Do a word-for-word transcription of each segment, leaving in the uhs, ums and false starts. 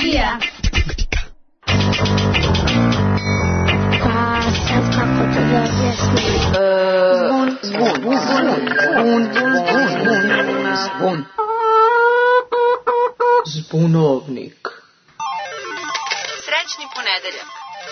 iluzija. Pa sad kako to da objasnim? Zvon, zvon, zvon, zvon, zvon. Zbunovnik. Srećni ponedeljak.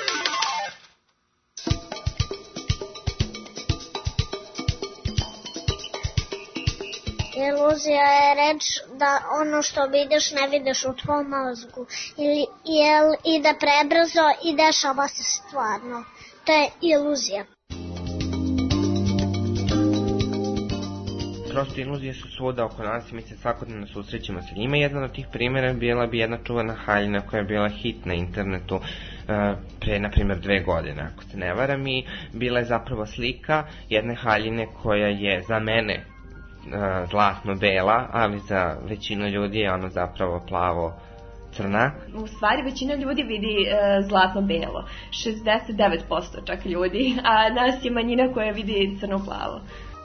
Iluzija je reč da ono što vidiš ne vidiš u tvom mozgu ili, jel, ide prebrzo i dešava se stvarno. To je iluzija. Prosto iluzije su svuda oko nas i mi se svakodnevno susrećemo sa njima. Jedan od tih primjera bila bi jedna čuvana haljina koja je bila hit na internetu uh, pre, na primjer, dve godine, ako se ne varam, i bila je zapravo slika jedne haljine koja je za mene uh, zlatno-bela, ali za većinu ljudi je ono zapravo plavo-crna. U stvari većina ljudi vidi e, zlatno-belo, šezdeset devet posto čak ljudi, a nas je manjina koja vidi crno-plavo.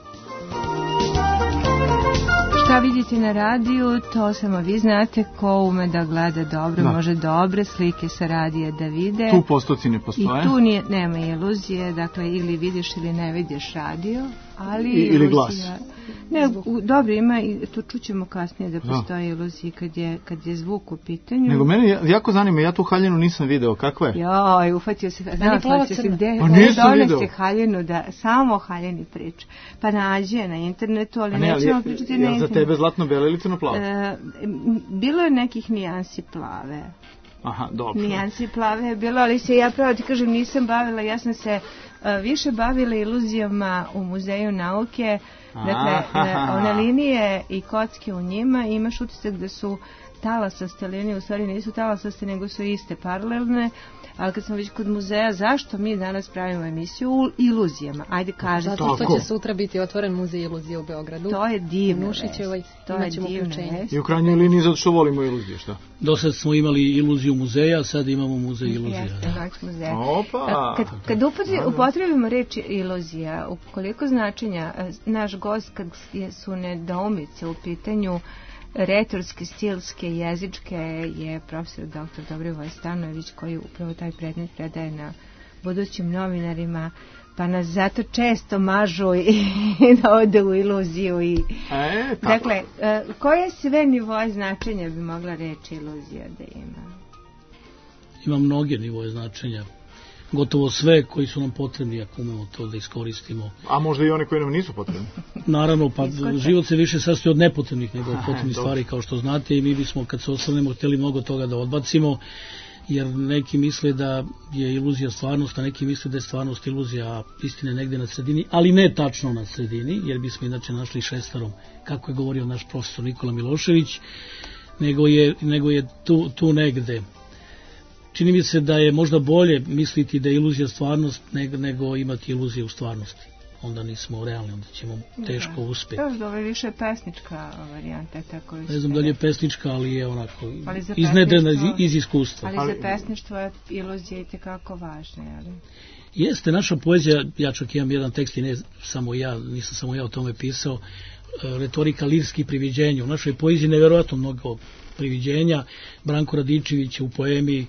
Šta vidite na radiju, to samo vi znate. Ko ume da gleda dobro, da. Može dobre slike sa radija da vide. Tu postoci ne postoje. I tu nije, nema iluzije, dakle ili vidiš ili ne vidiš radio, ali I, ili glas. Ne, u, dobro, ima i tu čućemo kasnije da postoji iluzija kad je, kad je zvuk u pitanju. Nego mene jako zanima, ja tu haljinu nisam video, kakva je? Joj, ufatio se, znao sam se gde, pa nisam video. Donesti haljinu, da, samo o haljini priča. Pa nađi je na internetu, ali ne, nećemo ali, pričati je, na je internetu. Za tebe zlatno-bele ili crno-plave? E, bilo je nekih nijansi plave. Aha, dobro. Nijansi plave je bilo, ali se ja pravo ti kažem nisam bavila, ja sam se uh, više bavila iluzijama u Muzeju nauke, dakle uh, one linije i kocke u njima, imaš utisak da su talasaste linije, u stvari nisu talasaste, nego su iste paralelne. Ali kad smo već kod muzeja, zašto mi danas pravimo emisiju u iluzijama? Ajde, kažete. Zato što će sutra biti otvoren muzej iluzije u Beogradu. To je divna vest. To je divna vest. I u krajnjoj liniji zato što volimo iluzije, šta? Do sad smo imali iluziju muzeja, sad imamo muzej iluzija. Jeste, muzeja. Opa! Kad, kad upotrebimo reč iluzija, u koliko značenja, naš gost kad su nedoumice u pitanju retorske, stilske, jezičke, je profesor doktor Dobrivoje Stanojević, koji upravo taj predmet predaje na budućim novinarima, pa nas zato često mažu i da ode u iluziju. I... E, dakle, koje sve nivoje značenja bi mogla reći iluzija da ima? Ima mnoge nivoje značenja. Gotovo sve koji su nam potrebni ako umemo to da iskoristimo. A možda i one koji nam nisu potrebni? Naravno, pa život se više sastoji od nepotrebnih nego od potrebnih stvari, kao što znate, i mi bismo kad se osvrnemo htjeli mnogo toga da odbacimo, jer neki misle da je iluzija stvarnost, a neki misle da je stvarnost iluzija, a istina je negde na sredini, ali ne tačno na sredini, jer bismo inače našli šestarom, kako je govorio naš profesor Nikola Milošević, nego je, nego je tu, tu negde. Čini mi se da je možda bolje misliti da je iluzija stvarnost nego, nego imati iluziju u stvarnosti. Onda nismo realni, onda ćemo teško uspjeti. Još da ovo je više pesnička varijanta. Tako ne znam da li je pesnička, ali je onako iznedrena iz iskustva. Ali za pesništvo je iluzija i tekako važna, jel? Jeste, naša poezija, ja čak imam jedan tekst i ne samo ja, nisam samo ja o tome pisao, retorika lirskih priviđenja. U našoj poeziji nevjerojatno mnogo priviđenja. Branko Radičević u poemi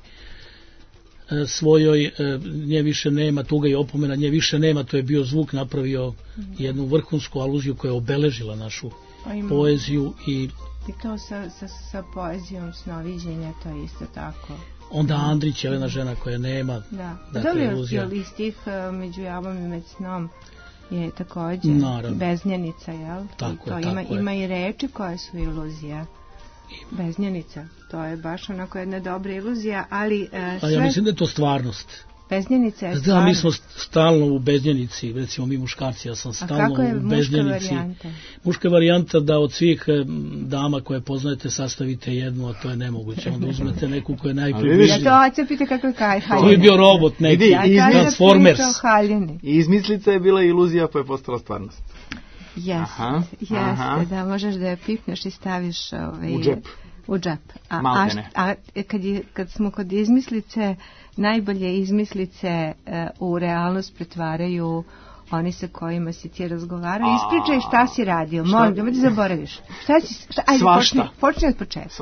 svojoj nje više nema, tuga i opomena, nje više nema, to je bio zvuk, napravio jednu vrhunsku aluziju koja je obeležila našu poeziju. I, I to sa, sa, sa poezijom snoviđenja, to je isto tako. Onda Andrić, Jelena žena koja nema. Da, dakle, iluzija. Dobro, iz tih među javom i med snom je također Naravno. Beznjenica, jel? Tako I to je, ima, tako ima je. i reči koje su iluzija. Beznjenica, to je baš onako jedna dobra iluzija, ali uh, sve... A ja mislim da je to stvarnost. Beznjenica je da, stvarnost. Da, mi smo stalno u beznjenici, recimo mi muškarci, ja sam stalno u beznjenici. A kako je muška varijanta? Muška varijanta da od svih dama koje poznajete sastavite jednu, a to je nemoguće. Onda uzmete neku koja je najpribližnija. Ja to oće pite kako je kaj haljine. To je bio robot neki, ja Transformers. I izmislica je bila iluzija pa je postala stvarnost. Jeste, jeste, da možeš da je pipneš i staviš ovaj, u džep. U džep. A, a, a kad, je, kad smo kod izmislice, najbolje izmislice uh, u realnost pretvaraju oni sa kojima si ti razgovarao. Ispričaj šta si radio, molim, da me ti zaboraviš. Šta si, šta, ajde, počni, počni od početka.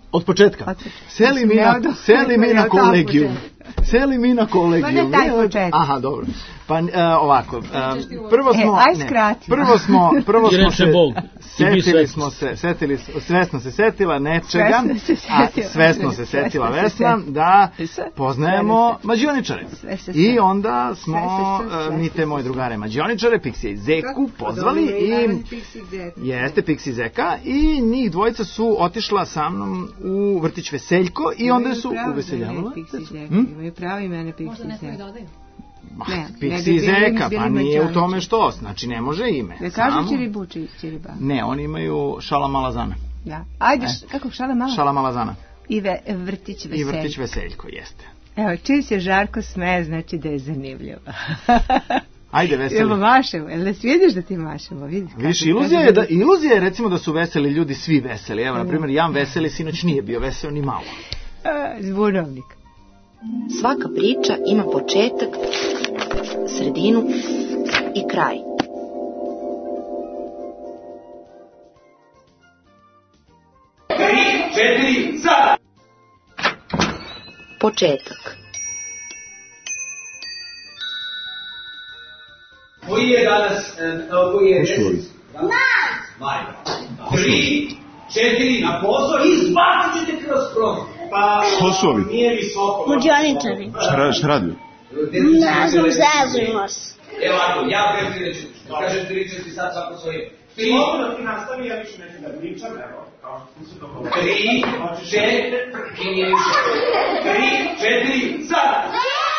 Od početka. Seli mi na, seli mi na kolegijum. Seli mi na kolegijum. Pa ne taj početak. Aha, dobro. Pa uh, ovako, uh, prvo smo, e, aj ne, prvo smo, prvo smo se, setili smo se, setili, svesno se setila nečega, se a svesno se setila Vesna da poznajemo mađioničare. I onda smo uh, mi te moje drugare mađioničare, Pixija i Zeku, pozvali i jeste Pixi i Zeka i njih dvojica su otišla sa mnom u vrtić Veseljko i onda su uveseljavali. Imaju pravo imene Pixi i Zeka. Možda ne smiju dodaju. Pixi i Zeka, pa nije u tome što, znači ne može ime. Ne kažu Čiribu, Čiriba. Ne, oni imaju Šalamalazana. Ja. Ajde, kako Šalamala? Šalamalazana. I ve, vrtić Veseljko. I vrtić Veseljko, jeste. Evo, čim se Žarko smeje, znači da je zanimljivo. Ajde, veseli. Evo mašemo, jel ne svidiš da ti mašemo? Vidi, viš, iluzija je, da, iluzija je recimo da su veseli ljudi svi veseli. Evo, na primjer, Jan Veseli sinoć nije bio veseo ni malo. Zbunovnik. Svaka priča ima početak, sredinu i kraj. Tri, četiri, sada! Početak. Koji je danas, koji je deset? Maj. Tri, četiri, na posao i izbacit ćete kroz prozor. Pa, ko su ovi? Nije visoko. Muđoničari. Šta radi? Ne znam, zezujemo se. Evo ako, ja preprireću. Kažem tri, četiri, sad svako svoje. Tri. Slobodno ti nastavi, ja više neću da pričam, evo. Tri, četiri, tri, četiri, sad!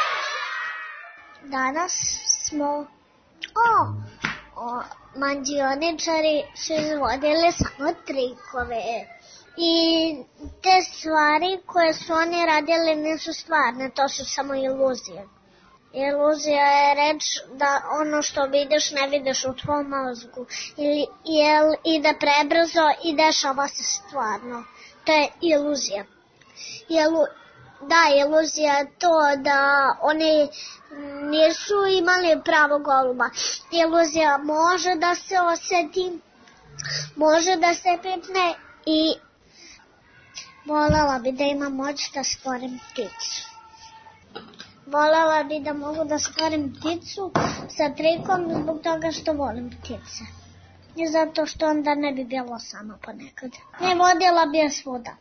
Danas smo, o, o mađioničari su izvodili samo trikove. I te stvari koje su oni radili nisu stvarne, to su samo iluzije. Iluzija je reč da ono što vidiš ne vidiš u tvom mozgu ili, jel, ide prebrzo i dešava se stvarno. To je iluzija. Jelu, da, iluzija je to da oni nisu imali pravo goluba. Iluzija može da se osjeti, može da se pipne i voljela bi da imam moć da stvorim pticu. Voljela bi da mogu da stvorim pticu sa trikom zbog toga što volim ptice. I zato što onda ne bi bilo sama ponekad. Ne vodila bi je svuda.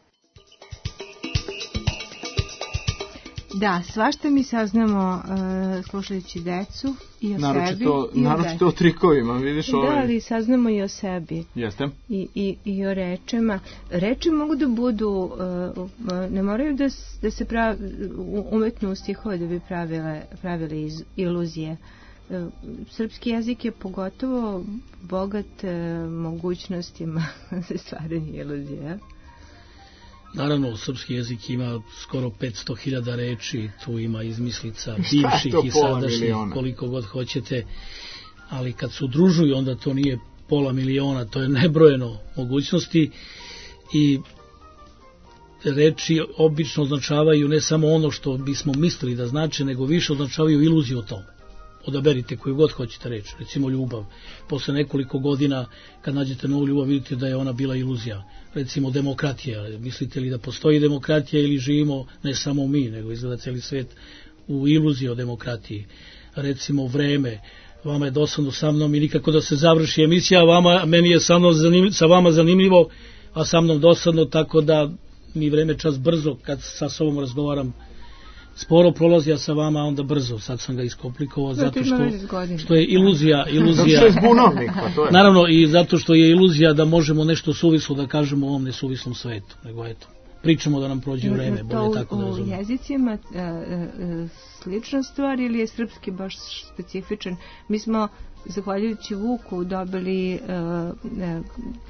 Da, svašta mi saznamo uh, slušajući decu i o naročito, sebi. Naročito o trikovima, vidiš ovaj. Da, ali saznamo i o sebi. Jeste. I, i, i o rečima. Reči mogu da budu, uh, ne moraju da, da se prav, umetnu u stihove da bi pravile, pravile iz, iluzije. Uh, srpski jezik je pogotovo bogat uh, mogućnostima za stvaranje iluzije. Naravno, srpski jezik ima skoro petsto hiljada reči, tu ima izmislica bivših i sadašnjih, koliko god hoćete, ali kad se udružuju, onda to nije pola miliona, to je nebrojeno mogućnosti i reči obično označavaju ne samo ono što bismo mislili da znače, nego više označavaju iluziju o tome. Odaberite koju god hoćete reći, recimo ljubav. Posle nekoliko godina, kad nađete novu ljubav, vidite da je ona bila iluzija. Recimo demokratija. Mislite li da postoji demokratija ili živimo, ne samo mi, nego izgleda cijeli svet u iluziji o demokratiji. Recimo vreme. Vama je dosadno sa mnom i nikako da se završi emisija, vama, meni je sa, mnom zanimljivo, sa vama zanimljivo, a sa mnom dosadno, tako da mi vreme čas brzo, kad sa sobom razgovaram, sporo prolazi, a sa vama onda brzo. Sad sam ga iskomplikovao zato što, što je iluzija, iluzija naravno i zato što je iluzija da možemo nešto suvislo da kažemo u ovom nesuvislom svetu. Nego eto, pričamo da nam prođe vreme, bolje tako da razumemo. U jezicima e, e, slična stvar ili je srpski baš specifičan? Mi smo, zahvaljujući Vuku, dobili e, e,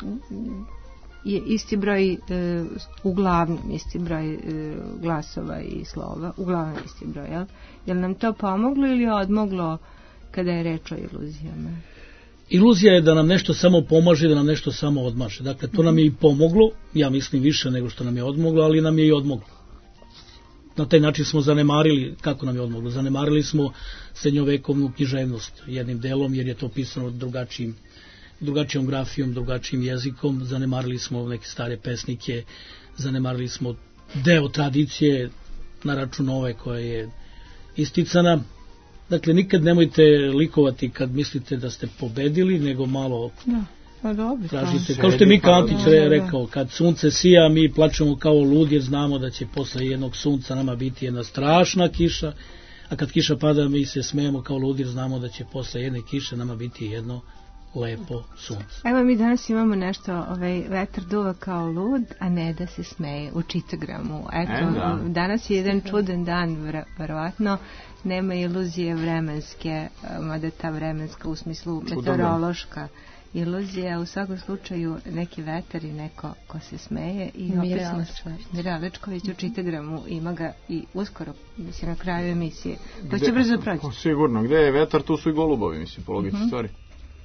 je isti broj, e, uglavnom isti broj e, glasova i slova, uglavnom isti broj, jel? Je li nam to pomoglo ili je odmoglo kada je reč o iluzijama? Iluzija je da nam nešto samo pomaže, da nam nešto samo odmaže. Dakle, to nam je i pomoglo, ja mislim više nego što nam je odmoglo, ali nam je i odmoglo. Na taj način smo zanemarili, kako nam je odmoglo, zanemarili smo srednjovekovnu književnost jednim delom, jer je to pisano drugačijim drugačijom grafijom, drugačijim jezikom, zanemarili smo neke stare pesnike, zanemarili smo deo tradicije na račun ove koja je isticana. Dakle, nikad nemojte likovati kad mislite da ste pobedili, nego malo da, pa dobro, tražite. Kao što je Mika Antić rekao, kad sunce sija, mi plačemo kao lud jer znamo da će posle jednog sunca nama biti jedna strašna kiša, a kad kiša pada mi se smejemo kao lud jer znamo da će posle jedne kiše nama biti jedno lepo sunce. Evo mi danas imamo nešto, ovaj, vetar duva kao lud, a ne da se smeje u čitogramu. Eto, e, da. Danas je jedan čudan dan, verovatno, nema iluzije vremenske, mada ta vremenska u smislu meteorološka iluzija, u svakom slučaju neki vetar i neko ko se smeje i opet smo Mira Lečković u čitogramu, ima ga i uskoro, mislim, na kraju emisije. To će brzo proći. Sigurno, gde je vetar, tu su i golubovi, mislim, po logici uh-huh. stvari.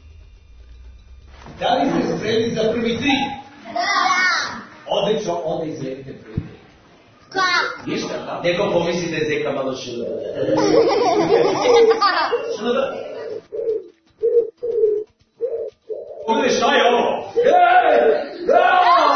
Da li ste spremni za prvi tri? Da! Odlično, onda izvedite prvi tri. Kako? Ništa, neko pomisli da je Zeka malo šuda. Šuda? Pogledaj, šta je ovo? Ej! Bravo!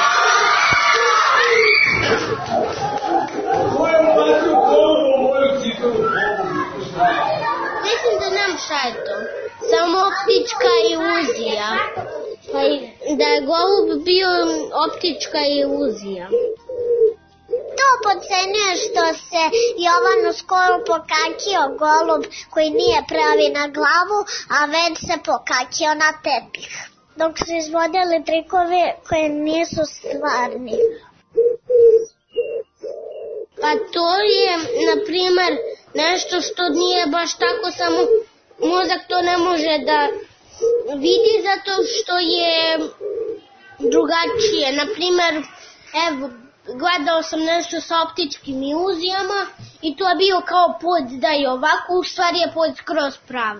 Moje mlađu kolovo, moju citavu kolovu. Mislim da znam šta je to. Samo optička iluzija. Pa da je golub bio optička iluzija. To podcenjuje što se Jovanu skoro pokakio golub koji nije pravi na glavu, a već se pokakio na tepih. Dok su izvodili trikove koje nisu stvarni. Pa to je, na primer, nešto što nije baš tako, samo mozak to ne može da vidi zato što je drugačije. Na primer, evo, gledao sam nešto sa optičkim iluzijama i to je bio kao pod da je ovako, u stvari je pod skroz prav.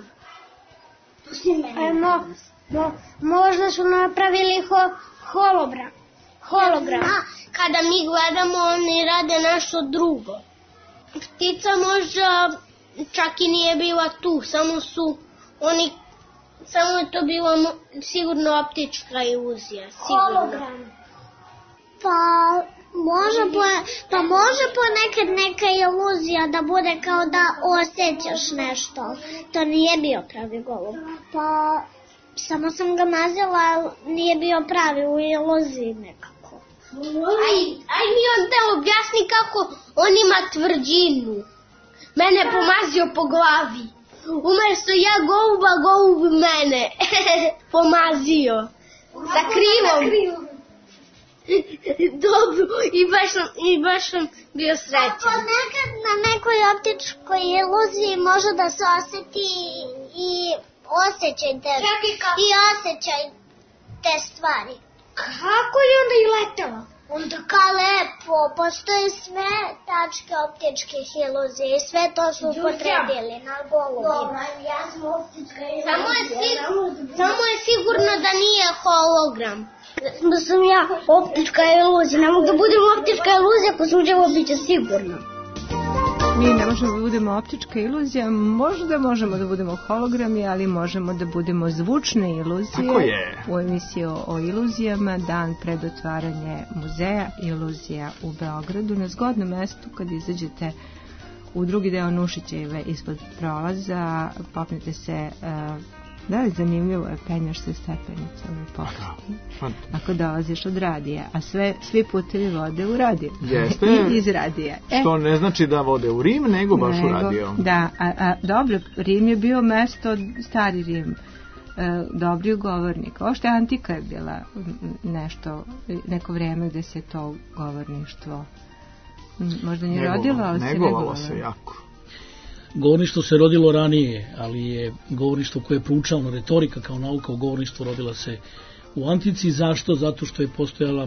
Emo, mo, možda su napravili ho, hologram. Hologram. A, kada mi gledamo, oni rade nešto drugo. Ptica možda čak i nije bila tu, samo su oni, samo je to bilo sigurno optička iluzija. Sigurno. Hologram. Pa može, po, pa može ponekad neka iluzija da bude kao da osjećaš nešto. To nije bio pravi golub. Pa samo sam ga mazila, ali nije bio pravi u iluziji nekako. Aj, aj mi on te objasni kako on ima tvrđinu. Mene pomazio po glavi. Umesto ja goluba, golub mene pomazio. Sa krivom. Dobro, i baš sam, i baš sam bio srećan. A ponekad na nekoj optičkoj iluziji može da se osjeti i osjećaj te, i osjećaj te stvari. Kako je onda i letela? Onda ka lepo, postoje sve tačke optičkih iluzije i sve to su upotrebili na golubima. Ja sam optička iluzija. Samo je, sig- samo je sigurno da nije hologram. Da sam ja optička iluzija. Ne mogu da budem optička iluzija ako sam želeo biće sigurno. Mi ne možemo da budemo optička iluzija, možda možemo da budemo hologrami, ali možemo da budemo zvučne iluzije. Tako je. U emisiji o, o iluzijama, dan pred otvaranje muzeja iluzija u Beogradu, na zgodnom mestu kad izađete u drugi deo Nušićeve ispod prolaza, popnete se... Uh, Da li zanimljivo je, penjaš se stepenicama poput. Ako dolaziš od radija, a sve, svi putevi vode u radio. Jeste. I iz radija. E, što ne znači da vode u Rim, nego baš nego, u radio. Da, a, a dobro, Rim je bio mesto, stari Rim, e, dobri govornik. Ovo što je antika je bila nešto, neko vreme gde se to govorništvo možda nije Negova, rodilo, ali se negovalo. Negovalo se jako. Govorništvo se rodilo ranije, ali je govorništvo koje je proučavano, retorika kao nauka u govorništvu rodila se u antici. Zašto? Zato što je postojala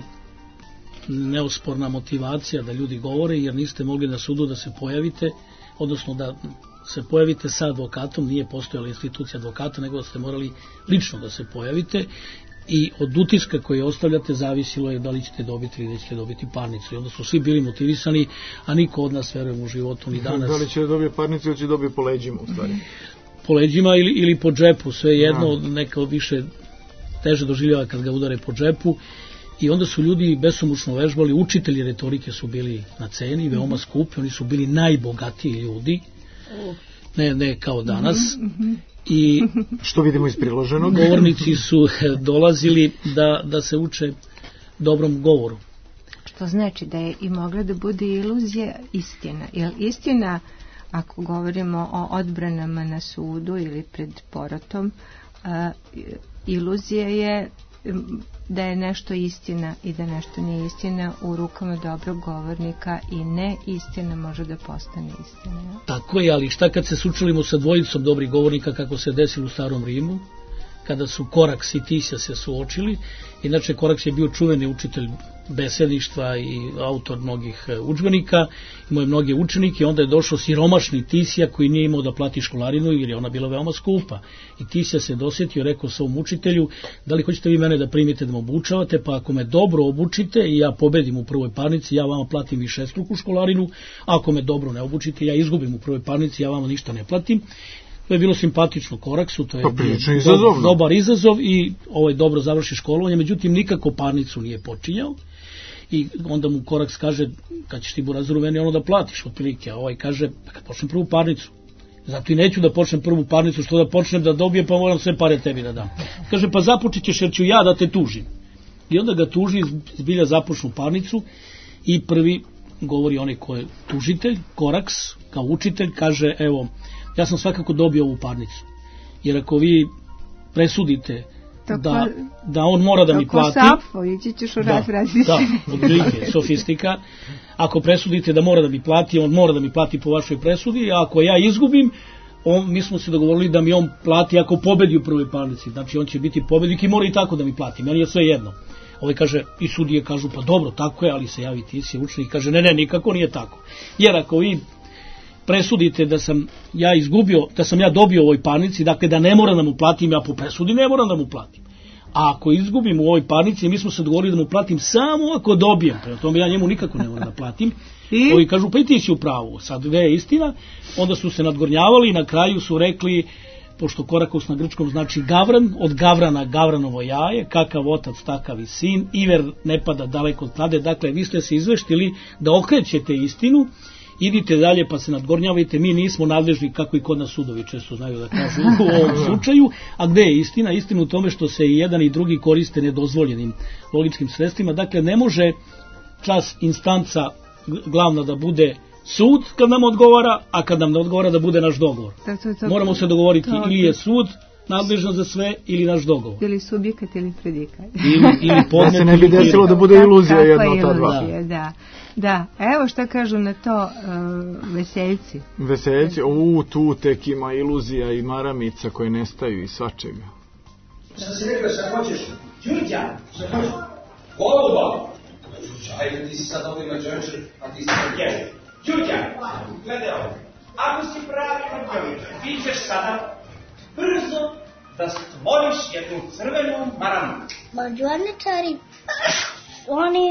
neosporna motivacija da ljudi govore, jer niste mogli na sudu da se pojavite, odnosno da se pojavite sa advokatom, nije postojala institucija advokata, nego da ste morali lično da se pojavite i od utiska koje ostavljate zavisilo je da li ćete dobiti ili da ćete dobiti parnicu. I onda su svi bili motivisani, a niko od nas, verujem, u životu ni danas. Da li će dobiti parnicu ili će dobiti po leđima, u stvari? Po leđima ili, ili po džepu, sve jedno, ja. Neko više teže doživljava kad ga udare po džepu. I onda su ljudi besomučno vežbali, učitelji retorike su bili na ceni, veoma skupi, oni su bili najbogatiji ljudi, ne, ne kao danas. I što vidimo iz priloženog. Govornici su dolazili da, da se uče dobrom govoru. Što znači da je i mogla da bude iluzija istina. Jer istina, ako govorimo o odbranama na sudu ili pred porotom, a, iluzija je da je nešto istina i da nešto nije istina u rukama dobrog govornika i ne istina može da postane istina. Ja? Tako je, ali šta kad se sučelimo sa dvojicom dobrih govornika kako se desilo u Starom Rimu, kada su Koraks i Tisja se suočili. Inače, Koraks je bio čuveni učitelj besedništva i autor mnogih udžbenika, imao je mnoge učenike, onda je došao siromašni Tisja koji nije imao da plati školarinu jer je ona bila veoma skupa. I Tisja se dosjetio i rekao svom učitelju, da li hoćete vi mene da primite da me obučavate, pa ako me dobro obučite i ja pobedim u prvoj parnici, ja vama platim višestruku školarinu, a ako me dobro ne obučite, ja izgubim u prvoj parnici, ja vama ništa ne platim. To je bilo simpatično Koraksu, to je izazov, dobar izazov i ovaj dobro završi školovanje, međutim nikako parnicu nije počinjao i onda mu Koraks kaže, kad ćeš ti Burazeru meni ono da platiš otprilike, a ovaj kaže, pa kad počnem prvu parnicu, zato i neću da počnem prvu parnicu, što da počnem da dobijem, pa moram sve pare tebi da dam. Kaže, pa započet ćeš jer ću ja da te tužim. I onda ga tuži, zbilja započnu parnicu i prvi govori onaj ko je tužitelj, Koraks, kao učitelj, kaže, evo, ja sam svakako dobio ovu parnicu, jer ako vi presudite da, da on mora da mi plati... Tako Safo, ići ćeš u rad raditi. Da, odlike, sofistika. Ako presudite da mora da mi plati, on mora da mi plati po vašoj presudi, a ako ja izgubim, on, mi smo se dogovorili da mi on plati ako pobedi u prvoj parnici. Znači on će biti pobednik i mora i tako da mi plati, meni je sve jedno. Ovaj kaže, i sudije kažu, pa dobro, tako je, ali se javi Tisja učenik i kaže, ne, ne, nikako nije tako. Jer ako vi presudite da sam ja izgubio, da sam ja dobio u ovoj parnici, dakle da ne moram da mu platim, ja po presudi ne moram da mu platim. A ako izgubim u ovoj parnici, mi smo se dogovorili da mu platim samo ako dobijem, prema tome ja njemu nikako ne moram da platim. I ovi kažu, pa i ti si u pravu, sad gde je istina, onda su se nadgornjavali i na kraju su rekli, pošto Korakos na grčkom znači gavran, od gavrana gavranovo jaje, kakav otac takav i sin, iver ne pada daleko od klade, dakle vi ste se izveštili da okrećete istinu, idite dalje pa se nadgornjavajte, mi nismo nadležni kako i kod nas sudovi često znaju da kažu u ovom slučaju, a gde je istina? Istina u tome što se i jedan i drugi koriste nedozvoljenim logičkim sredstvima, dakle ne može čas instanca glavna da bude sud kad nam odgovara, a kad nam ne odgovara da bude naš dogovor. To, to, to, Moramo se dogovoriti to, ili je sud nadležno za sve ili naš dogovor. Ili subjekat ili predikat. Ili, ili podnet, da se ne bi desilo da bude iluzija jedno od ta dva. Da. Da, evo šta kažu na to uh, veseljci. Veseljci, u, tu tek ima iluzija i maramica koje nestaju i svačega. Šta si rekao, šta hoćeš? Đurđa, šta hoćeš? Goluba! Ajde, ti si sad ovdje mađoničar, a ti si mađoničar. Đurđa, gledaj ovo. Ako si pravi mađoničar, ti ćeš sada brzo da stvoriš jednu crvenu maramicu. Mađoničari, oni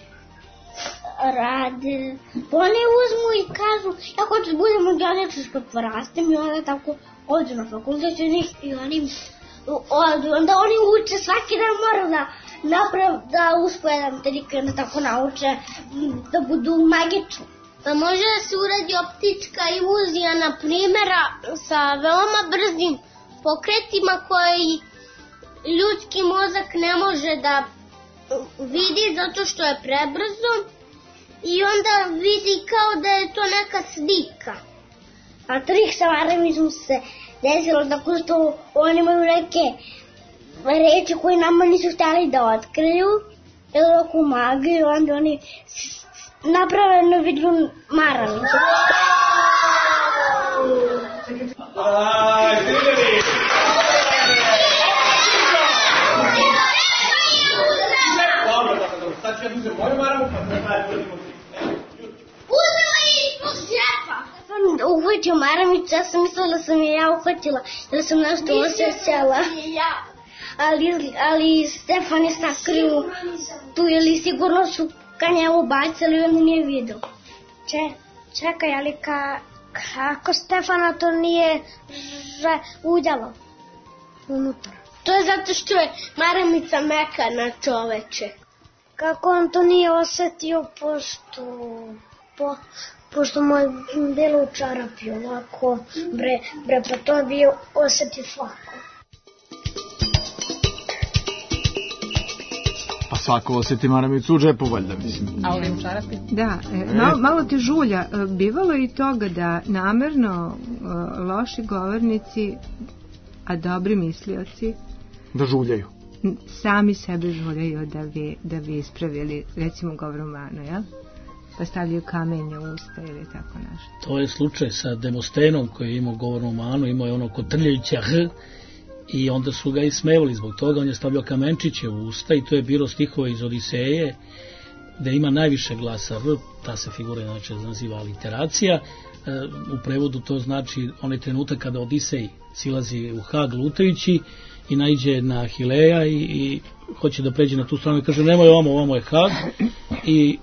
rade, oni uzmu i kažu, ja hoću da budem mađoničar što porastem i onda tako ođu na fakultet i oni odu, onda oni uče svaki dan mora da naprav, da uspoje da trike, da tako nauče, da budu magični. Pa može da se uradi optička iluzija, na primjera, sa veoma brzim pokretima koji ljudski mozak ne može da vidi zato što je prebrzo i onda vidi kao da je to neka slika. A trik sa maramicom se desilo tako što oni imaju neke reči koje nama nisu htjeli da otkriju ili neku magiju, onda oni naprave na vidu maramicu. Aj, vidjeli! Dobro, dobro, dobro. Sad ću ja uzem moju maramu, pa se zajedno vidimo ti. Uzela je iz žepa! Kad sam uhvatio maramicu, ja sam mislila da sam je ja uhvatila, jer sam nešto osjećala. Ali, ali Stefan je sakrio tu, ili sigurno su ka njemu bacili, on nije vidio. Če, čekaj, ali ka, kako Stefana to nije že udjelo unutra? To je zato što je maramica mekana, čoveče. kako on to nije osetio, pošto, po, pošto mu je bilo u čarapi ovako, bre, bre, pa to bi osetio svako. Pa svako osjeti maramicu u džepu, valjda, mislim. A ovim u čarapi? Da, e, malo, malo te žulja. Bivalo je i toga da namerno e, loši govornici, a dobri mislioci, da žuljaju. Sami sebe žuljaju da bi, da bi ispravili, recimo, govor umano, jel? Pa stavljaju kamenje u usta ili tako nešto. To je slučaj sa Demostenom koji je imao govornu manu, imao je ono kotrljajuća h, i onda su ga ismevali zbog toga, on je stavljao kamenčiće u usta i to je bilo stihova iz Odiseje, gde ima najviše glasa r, ta se figura inače naziva aliteracija, u prevodu to znači onaj trenutak kada Odisej silazi u Hag lutajući i naiđe na Ahileja i, i hoće da pređe na tu stranu i kaže nemoj ovamo, ovamo je Hag i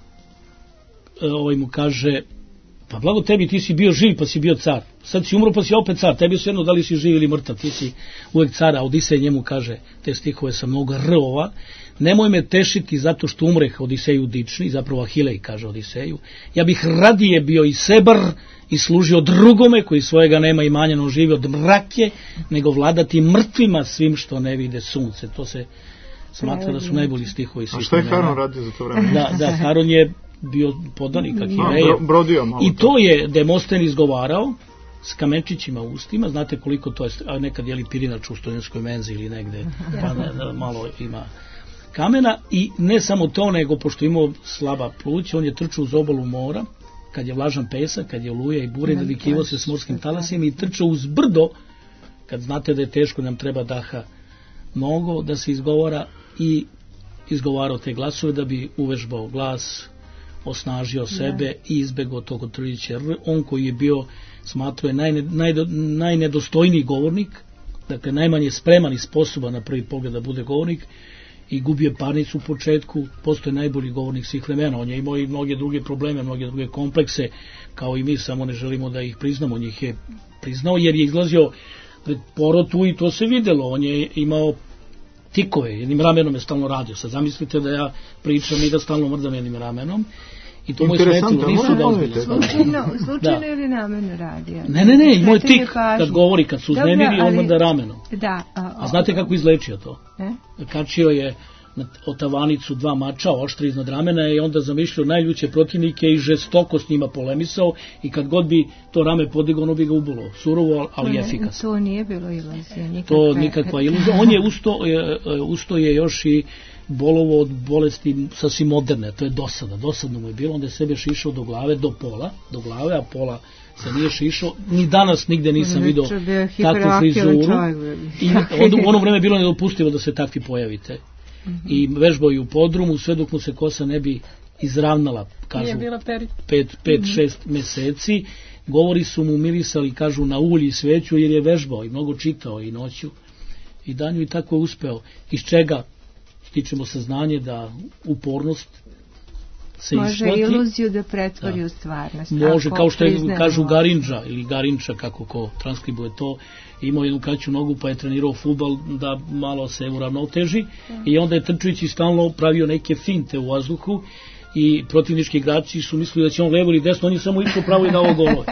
ovaj mu kaže pa blago tebi, ti si bio živ pa si bio car, sad si umro pa si opet car, tebi su jedno da li si živ ili mrtav, ti si uvek car, a Odisej njemu kaže te stihove sa mnogo r-ova, nemoj me tešiti zato što umreh Odiseju dični, zapravo Ahilej kaže Odiseju, ja bih radije bio i sebar i služio drugome koji svojega nema imanja, no živi od mrake, nego vladati mrtvima svim što ne vide sunce. To se smatra da su najbolji stihovi. A što je Haron radio za to vreme? Da, da, Haron je bio podanik Ahileja. No, brodio malo. I to je Demosten izgovarao s kamenčićima u ustima, znate koliko to je, a nekad je li pirinač u studentskoj menzi ili negde, pa ne, malo ima kamena, i ne samo to, nego pošto imao slaba pluća, on je trčao uz obalu mora, kad je vlažan pesak, kad je oluja i bure, navikivo se s morskim talasima i trčao uz brdo, kad znate da je teško, nam treba daha mnogo, da se izgovara, i izgovarao te glasove da bi uvežbao glas, osnažio sebe i izbegao tog otrljiće r. On koji je bio, smatrao je najne, najdo, najnedostojniji govornik, dakle najmanje spreman i sposoban na prvi pogled da bude govornik, i gubio parnicu u početku, postoje najbolji govornik svih vremena. On je imao i mnoge druge probleme, mnoge druge komplekse, kao i mi, samo ne želimo da ih priznamo. On ih je priznao jer je izlazio pred porotu i to se videlo. On je imao tikove, jednim ramenom je stalno radio. Sad zamislite da ja pričam i da stalno mrdam jednim ramenom. I to mu je smetilo, nisu da ozbiljno. Slučajno, slučajno ili namerno radio? Ne, ne, ne, imao je tik kad govori, kad su uznemiri, on mrda ramenom. Da. A znate kako izlečio to? Kačio je na otavanicu dva mača, oštri iznad ramena, i onda zamišljao najljuće protivnike i žestoko s njima polemisao, i kad god bi to rame podigao, ono bi ga ubulo. Surovo, ali efikasno. To nije bilo iluzija. To nikakva iluzija. On je usto, usto je još i bolovo od bolesti sasvim moderne, to je dosada. Dosadno mu je bilo, onda je sebe šišao do glave, do pola, do glave, a pola se nije šišao. Ni danas nigde nisam vidio takvu frizuru. I onda u ono vreme je bilo nedopustivo da se takvi pojavite. I vežbao je u podrumu, sve dok mu se kosa ne bi izravnala, kažu, pet, pet, šest meseci. Govori su mu mirisali, kažu, na ulji i sveću, jer je vežbao i mnogo čitao i noću i danju, i tako je uspeo. Iz čega stičemo saznanje da upornost se može isplati. Može iluziju da pretvori da. u stvarnost. Može, kao što je, kažu Garinđa ili Garinča, kako ko transkribuje to, imao jednu kraću nogu pa je trenirao fudbal da malo se uravnoteži, da. I onda je trčujući stalno pravio neke finte u vazduhu i protivnički igrači su mislili da će on levo ili desno, on je samo išao pravo i dao golove.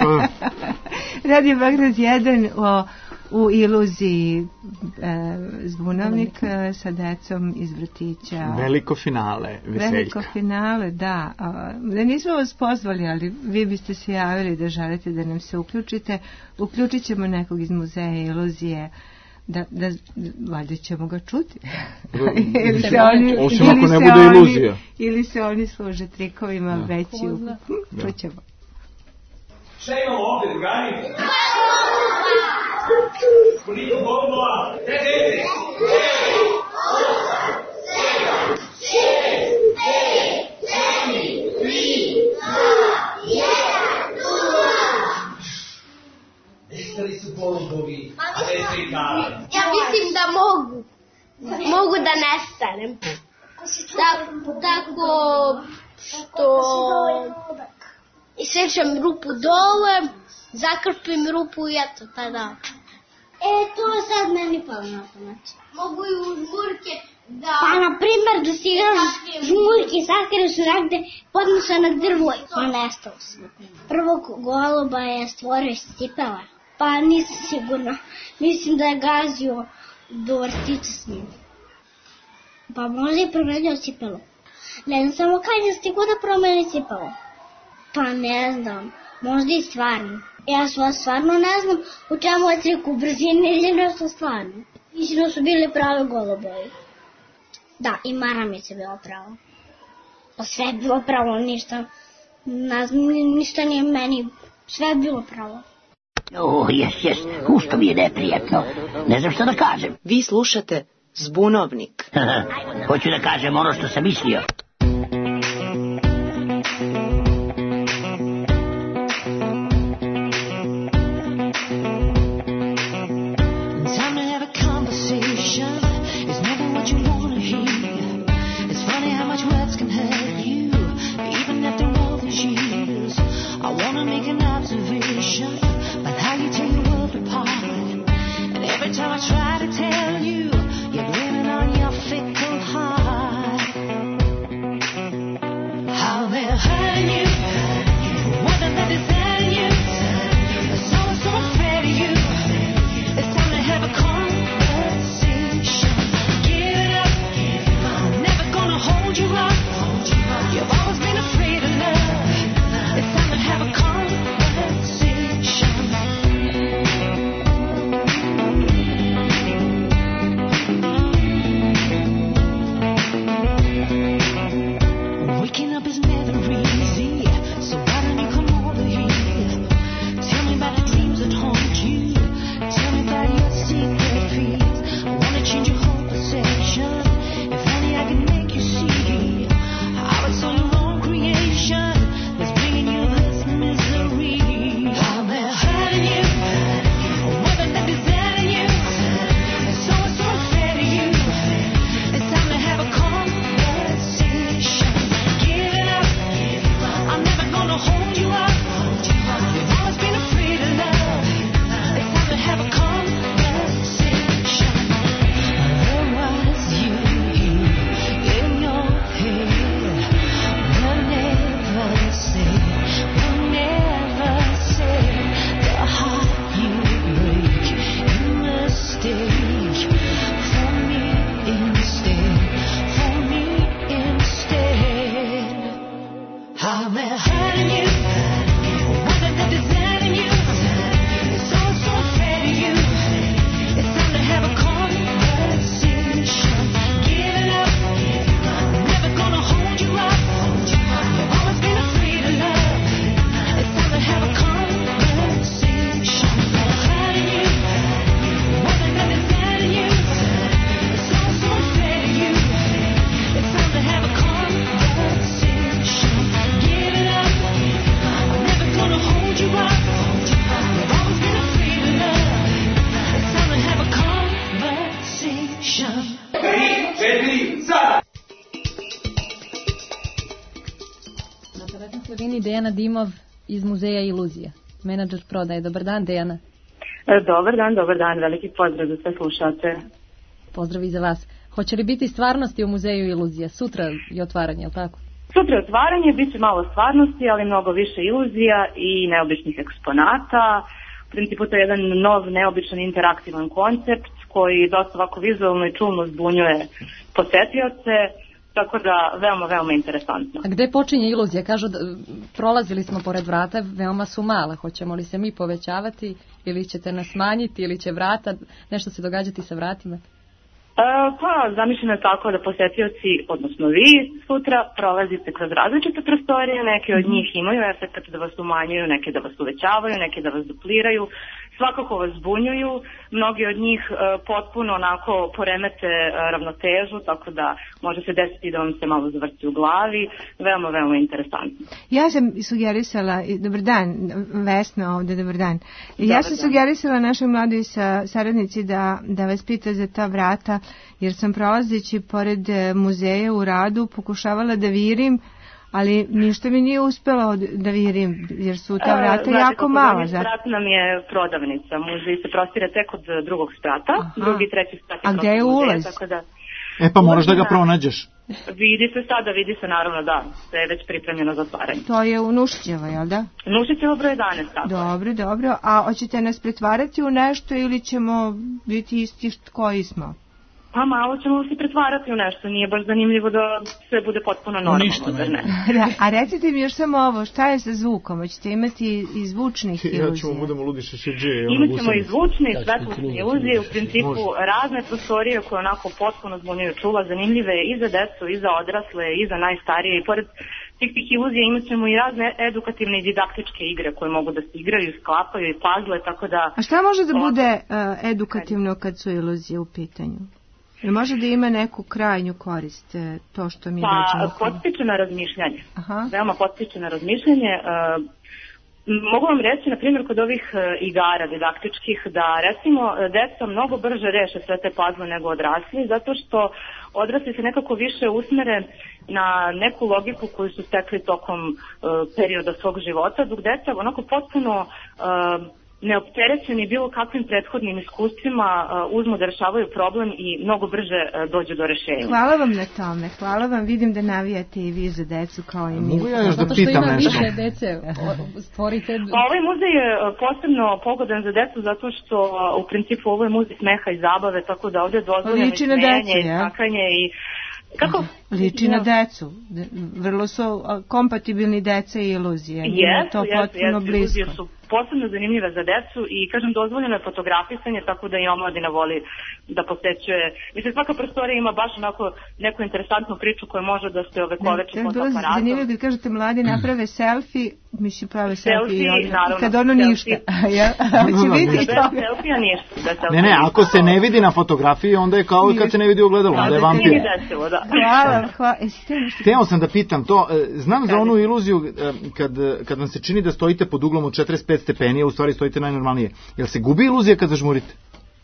Radio Beograd jedan o u iluziji e, zbunovnik e, sa decom iz vrtića. Veliko finale, Veseljka. Veliko finale, da. A, da nismo vas pozvali, ali vi biste se javili da želite da nam se uključite. Uključit ćemo nekog iz muzeja iluzije, da, da valjda ćemo ga čuti. ili se oni, osim ako ne bude oni, iluzija. Ili se oni služe trikovima ja. veći. Čućemo. Šta imamo ovdje, drugari? Koliko bombova? Deset! Devet! Osam! Sedam! Šest! Pet! Četiri! Tri! Dva! Jedan! Nula! Nestali su bombovi, a deset i kale. Ja mislim da mogu. Mogu da nestanem. Tako, tako što isečem rupu dole, zakrpim rupu i eto, tada. E, to sad meni palo na pamet. Mogu i u žmurke Pa, na primjer, da si igraš žmuljki, sakriš negde, podno se na drvo i pa nestao se. Prvog goluba je stvorio iz cipela, pa nisam sigurna. Mislim da je gazio do vrtića s njim. Pa možda je promenio cipelu. Ne znam samo kad je stigo da promeni cipelu. Pa ne znam, možda i stvarno. Ja stvarno ne znam u čemu je trik, u brzini ili nešto stvarno. Mislim da su bili pravi golubovi. Da, i maramica je bilo pravo. Pa sve je bilo pravo, ništa, ništa nije meni, sve je bilo pravo. O, jes, jes, ušto mi je neprijetno, ne znam što da kažem. Vi slušate Zbunovnik. Hoću da kažem ono što sam mislio. Dejana Dimov iz Muzeja Iluzija, menadžer prodaje. Dobar dan, Dejana. Dobar dan, dobar dan, veliki pozdrav za sve slušate. Pozdrav i za vas. Hoće li biti stvarnosti u Muzeju Iluzija? Sutra je otvaranje, je li tako? Sutra je otvaranje, bit će malo stvarnosti, ali mnogo više iluzija i neobičnih eksponata. U principu to je jedan nov, neobičan, interaktivan koncept koji dosta ovako vizualno i čulno zbunjuje posetioce. Tako da, veoma, veoma interesantno. A gde počinje iluzija? Kažu da prolazili smo pored vrata, veoma su mala. Hoćemo li se mi povećavati ili ćete nas smanjiti ili će vrata, nešto se događati sa vratima? E, pa, zamišljeno je tako da posetioci, odnosno vi, sutra prolazite kroz različite prostorije, neke od njih imaju efekt da vas umanjuju, neke da vas uvećavaju, neke da vas dupliraju, svakako vas zbunjuju, mnogi od njih e, potpuno onako poremete e, ravnotežu, tako da može se desiti da vam se malo zavrti u glavi, veoma, veoma interesantno. Ja sam sugerisala, dobar dan, Vesna ovde, dobar dan, ja dobar sam dan. sugerisala našoj mladoj sa, saradnici da, da vas pita za ta vrata, jer sam prolazeći pored muzeja u Radu pokušavala da virim, ali ništa mi nije uspelo da vidim, jer su ta vrata e, jako mala. Znači, sprat nam je prodavnica, muzej se prostire tek od drugog sprata, Aha. drugi, treći sprat je A gde je ulaz? Muzeja, tako da, E pa moraš da ga pronađeš. Vidi se sada, vidi se naravno, da, sve je već pripremljeno za otvaranje. To je u Nušićevo, jel da? Nušićevo broj jedanaest, tako. Dobro, dobro, a hoćete nas pretvarati u nešto ili ćemo biti isti koji smo? Pa malo ćemo se pretvarati u nešto, nije baš zanimljivo da sve bude potpuno normalno. Ništa ne. ne. Da, a recite mi još samo ovo, šta je sa zvukom? Hoćete imati i zvučnih iluzija? Ja ćemo budemo ludi šešeđe. Imaćemo i zvučne i svetlosne iluzije, u principu razne prostorije koje onako potpuno zbunjuju čula, zanimljive i za decu, i za odrasle, i za najstarije. I pored tih tih iluzija imat ćemo i razne edukativne i didaktičke igre koje mogu da se igraju, sklapaju i puzzle, tako da... A šta može da bude uh, edukativno kad su iluzije u pitanju? Ili može da ima neku krajnju korist to što mi dođemo? Pa, podstiče na razmišljanje. Aha. Veoma podstiče na razmišljanje. Uh, mogu vam reći, na primjer, kod ovih uh, igara didaktičkih, da recimo deca mnogo brže reše sve te puzzle nego odrasli, zato što odrasli se nekako više usmere na neku logiku koju su stekli tokom uh, perioda svog života, dok deca onako potpuno... Uh, neopterećeni bilo kakvim prethodnim iskustvima uh, uzmu da rešavaju problem i mnogo brže uh, dođu do rešenja. Hvala vam na tome, hvala vam, vidim da navijate i vi za decu kao i mi. Mogu ja još da pitam nešto? Zato što ima više dece, stvorite... Pa ovaj muzej je posebno pogodan za decu zato što uh, u principu ovo je muzej smeha i zabave, tako da ovdje je dozvoljeno i smenje i skakanje i... Kako? Liči na decu. Vrlo su kompatibilni deca i iluzije. Jesu, to jesu, potpuno jesu. blisko. Iluzije su posebno zanimljive za decu i, kažem, dozvoljeno je fotografisanje, tako da i omladina voli da posećuje. Mislim, svaka prostorija ima baš onako neku interesantnu priču koja može da se ovekoveči pod aparatom. To je zanimljivo kad kažete mladi naprave selfie, mislim prave selfie, selfie i naravno, kad ono selfie. ništa. Ja, će biti bez selfija ništa. Bez ne, ne, ako se ne vidi na fotografiji, onda je kao i kad se ne vidi u ogledalu, onda je vampir. Da. Hvala, hvala. Hteo sam da pitam to, znam za onu iluziju kad, kad vam se čini da stojite pod uglom od četrdeset pet stepeni, a u stvari stojite najnormalnije. Jel se gubi iluzija kad zažmurite?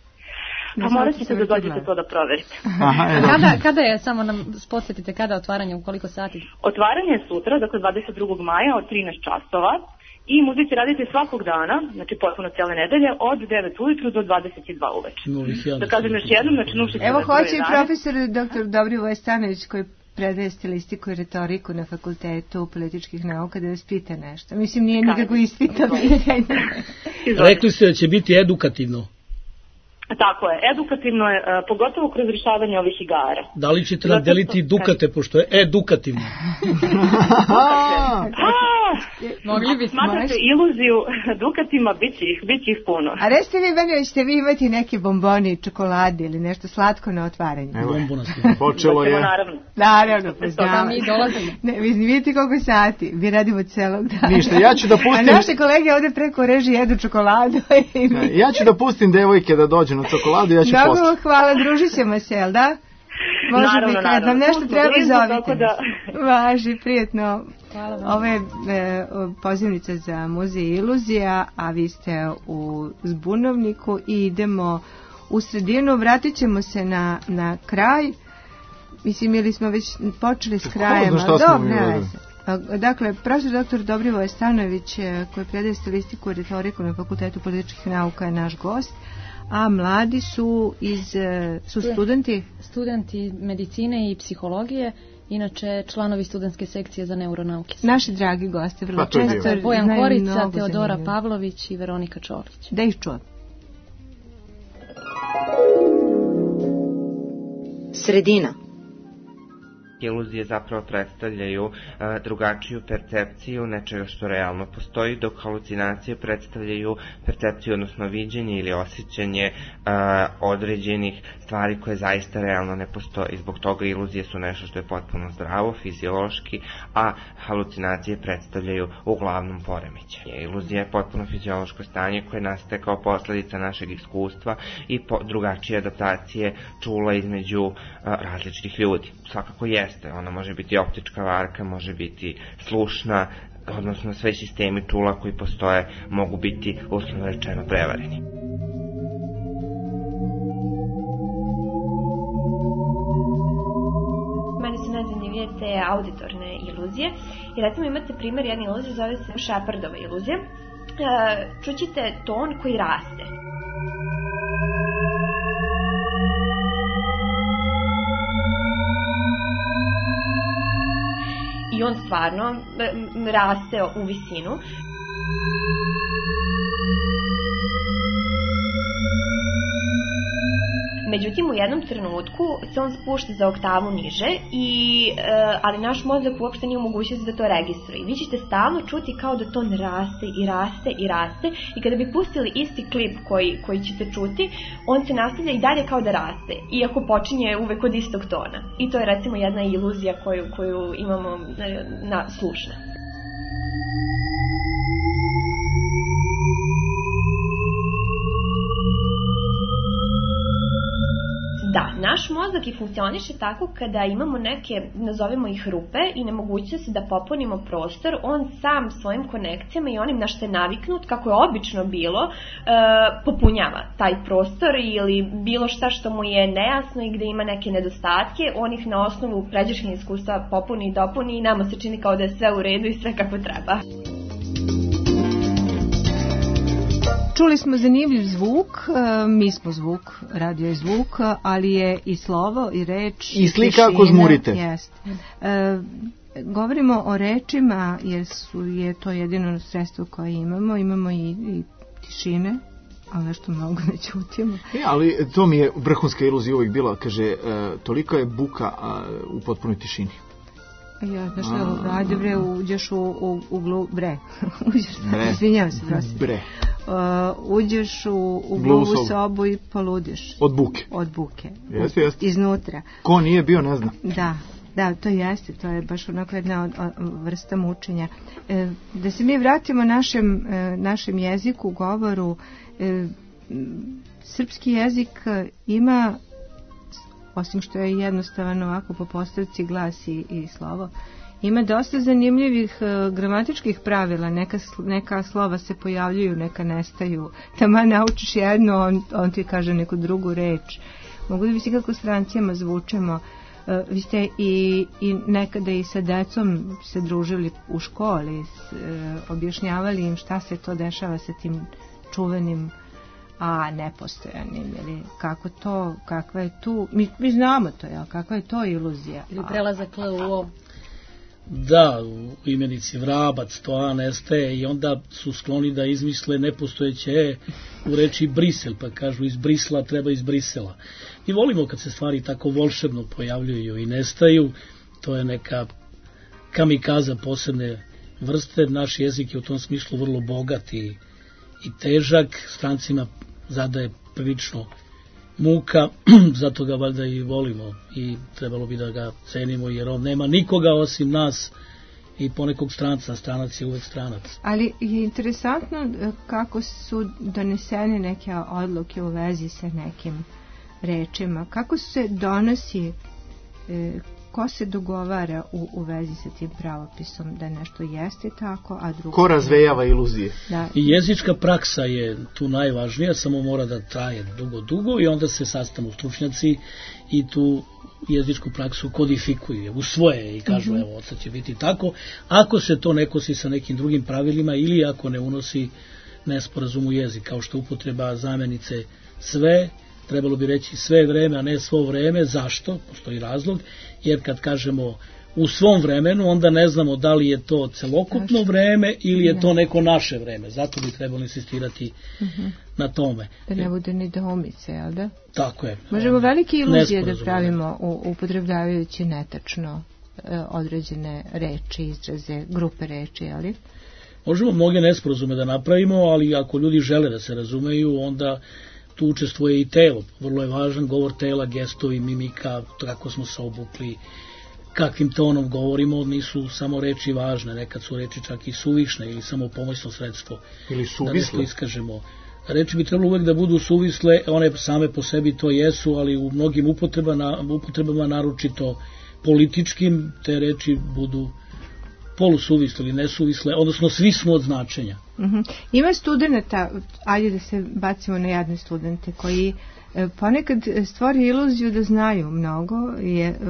Pa morat ćete da dođete to da proverite. Aha, je, kada, kada je, samo nam podsjetite, kada je otvaranje, u koliko sati? Otvaranje je sutra, dakle dvadeset drugog maja od trinaest časova. I muzej će raditi svakog dana, znači potpuno cijele nedelje, od devet ujutru do dvadeset dva uveče. Da kažem još jednom, znači Nušićevo Evo hoće i profesor doktor Dobrivoje Stanović koji predaje stilistiku i retoriku na Fakultetu političkih nauka da vas pita nešto. Mislim, nije nikako ispitano. Rekli ste da će biti edukativno. Tako je, edukativno je, pogotovo kroz rješavanje ovih igara. Da li ćete nam deliti dukate, pošto je edukativno? Mogli bi smatrate iluziju dukatima, bit će ih, bit će ih puno. A recite mi, meni, ćete vi imati neke bomboni, čokolade ili nešto slatko na otvaranju? Evo, počelo je. Naravno. Naravno, poznamo. Mi dolazimo. Ne, vi vidite koliko sati, mi radimo celog dana. Ništa, ja ću da pustim... A naše kolege ovde preko reži jedu čokoladu. I mi... Ja ću da pustim devojke da dođu na čokoladu, ja ću Dobro, poslati. Dobro, hvala, družit ćemo se, jel da? Može naravno, bi, kad naravno. nam nešto treba zovite. Da... Važi, prijetno. Hvala vam. Ovo je e, pozivnica za muzej iluzija, a vi ste u Zbunovniku i idemo u sredinu. Vratit ćemo se na, na kraj. Mislim, ili smo već počeli s krajem. Dobro, ne. Dakle, profesor doktor Dobrivoje Stanović, koji predaje stilistiku i retoriku na Fakultetu političkih nauka, je naš gost. A mladi su iz su studenti? Studenti medicine i psihologije, inače članovi studentske sekcije za neuronauke. Naši dragi gosti, vrlo pa, često. Bojan Korica, Teodora zanimljiv. Pavlović i Veronika Čolić. Da ih čujem. Sredina. Iluzije zapravo predstavljaju uh, drugačiju percepciju nečega što realno postoji, dok halucinacije predstavljaju percepciju, odnosno viđenje ili osjećanje uh, određenih stvari koje zaista realno ne postoji. Zbog toga iluzije su nešto što je potpuno zdravo, fiziološki, a halucinacije predstavljaju uglavnom poremećaj. Iluzija je potpuno fiziološko stanje koje nastaje kao posljedica našeg iskustva i po, drugačije adaptacije čula između uh, različitih ljudi. Svakako je. Ona može biti optička varka, može biti slušna, odnosno sve sistemi čula koji postoje mogu biti uslovno rečeno prevareni. Meni su najzanimljivije te auditorne iluzije. I recimo imate primjer jedne iluzije, zove se Shepardova iluzija. Čućete ton koji raste. i on stvarno raste u visinu. Međutim, u jednom trenutku se on spušta za oktavu niže, i, e, ali naš mozak uopšte nije u mogućnosti da to registruje. Vi ćete stalno čuti kao da ton raste i raste i raste, i kada bi pustili isti klip koji, koji ćete čuti, on se nastavlja i dalje kao da raste, iako počinje uvek od istog tona. I to je recimo jedna iluzija koju, koju imamo na slušne. Da, naš mozak i funkcioniše tako kada imamo neke, nazovemo ih rupe, i nemogućnost da popunimo prostor, on sam svojim konekcijama i onim na što je naviknut, kako je obično bilo, e, popunjava taj prostor ili bilo šta što mu je nejasno i gde ima neke nedostatke, on ih na osnovu pređašnjih iskustva popuni i dopuni i nama se čini kao da je sve u redu i sve kako treba. Čuli smo zanimljiv zvuk, mi smo zvuk, radio je zvuk, ali je i slovo i reč. I slika ako žmurite. Jest. E, govorimo o rečima jer su, je to jedino sredstvo koje imamo, imamo i, i tišine, ali nešto mnogo ne ćutimo. E, ali to mi je vrhunska iluzija uvijek bila, kaže, e, toliko je buka a, u potpunoj tišini. Ja, znaš što, radi bre, uđeš u, u, u glu, bre, uđeš, izvinjavam se, prosim. Bre. Uh, uđeš u, u gluvu sobu. sobu i poludiš. Od buke. Od buke. Jeste, jeste. Iznutra. Ko nije bio, ne zna. Da, da, to jeste, to je baš onako jedna od, od, vrsta mučenja. E, da se mi vratimo našem, e, našem jeziku, govoru, e, srpski jezik ima, osim što je jednostavno ovako po postavci glas i, i slovo, ima dosta zanimljivih uh, gramatičkih pravila, neka, neka slova se pojavljuju, neka nestaju. Tamo naučiš jedno, on, on ti kaže neku drugu reč. Mogu da vi kako strancijama zvučemo. Uh, vi ste i, i nekada i sa decom se družili u školi, s, uh, objašnjavali im šta se to dešava sa tim čuvenim a nepostojanim, ili kako to, kakva je tu, mi, mi znamo to, jel, kakva je to iluzija. Ili prelazak L u O. Da, u imenici vrabac, to A nestaje i onda su skloni da izmisle nepostojeće E u reči Brisel, pa kažu iz Brisla treba iz Brisela. Mi volimo kad se stvari tako volšebno pojavljuju i nestaju, to je neka kamikaza posebne vrste, naš jezik je u tom smislu vrlo bogat i, i težak, strancima zadaje prilično muka, zato ga valjda i volimo i trebalo bi da ga cenimo jer on nema nikoga osim nas i ponekog stranca, stranac je uvek stranac. Ali je interesantno kako su donesene neke odluke u vezi sa nekim rečima, kako se donosi, ko se dogovara u, u vezi sa tim pravopisom da nešto jeste tako, a drugo... Ko razvejava iluzije. Da. I jezička praksa je tu najvažnija, samo mora da traje dugo, dugo i onda se sastanu stručnjaci i tu jezičku praksu kodifikuju, usvoje i kažu, mm-hmm. evo, sad će biti tako, ako se to ne kosi sa nekim drugim pravilima ili ako ne unosi nesporazum u jezik, kao što upotreba zamenice sve, trebalo bi reći sve vreme, a ne svo vreme. Zašto? Postoji razlog, jer kad kažemo u svom vremenu, onda ne znamo da li je to celokupno vreme ili je to neko naše vreme. Zato bi trebalo insistirati uh-huh. na tome. Da ne bude ni domice, jel da? Tako je. Možemo velike iluzije da pravimo upotrebljavajući netačno e, određene reči, izraze, grupe reči, jel li? Možemo mnoge nesporazume da napravimo, ali ako ljudi žele da se razumeju, onda tu učestvuje i telo. Vrlo je važan govor tela, gestovi, mimika, kako smo se obukli, kakvim tonom govorimo, nisu samo reči važne, nekad su reči čak i suvišne ili samo pomoćno sredstvo. Ili suvisle. Da nešto iskažemo. Reči bi trebalo uvek da budu suvisle, one same po sebi to jesu, ali u mnogim upotrebama, upotrebama naročito političkim, te reči budu polusuvisle ili nesuvisle, odnosno svi smo od značenja. Uh-huh. Ima studenta, ajde da se bacimo na jadne studente, koji e, ponekad stvori iluziju da znaju mnogo, je e,